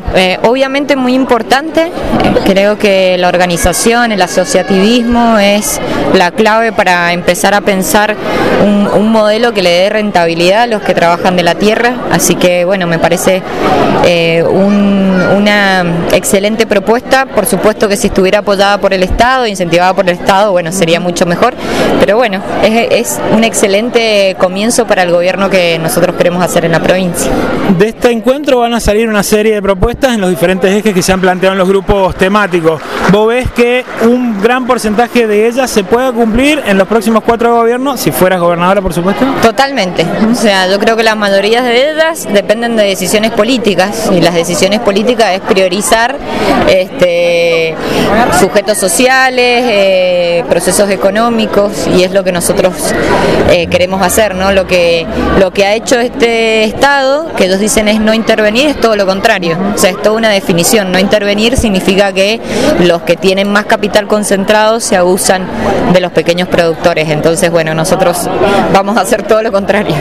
Obviamente muy importante, creo que la organización, el asociativismo es la clave para empezar a pensar un modelo que le dé rentabilidad a los que trabajan de la tierra, así que bueno, me parece una excelente propuesta. Por supuesto que si estuviera apoyada por el Estado, incentivada por el Estado, bueno, sería mucho mejor, pero bueno, es un excelente comienzo para el gobierno que nosotros queremos hacer en la provincia. De este encuentro van a salir una serie de propuestas en los diferentes ejes que se han planteado en los grupos temáticos. ¿Vos ves que un gran porcentaje de ellas se pueda cumplir en los próximos 4 gobiernos, si fueras gobernadora, por supuesto? Totalmente, o sea, yo creo que la mayoría de ellas dependen de decisiones políticas, y las decisiones políticas es priorizar sujetos sociales, procesos económicos, y es lo que nosotros queremos hacer, ¿no? Lo que ha hecho este Estado, que ellos dicen es no intervenir, es todo lo contrario, o sea, es toda una definición. No intervenir significa que los que tienen más capital concentrado se abusan de los pequeños productores, entonces bueno, nosotros vamos a hacer todo lo contrario.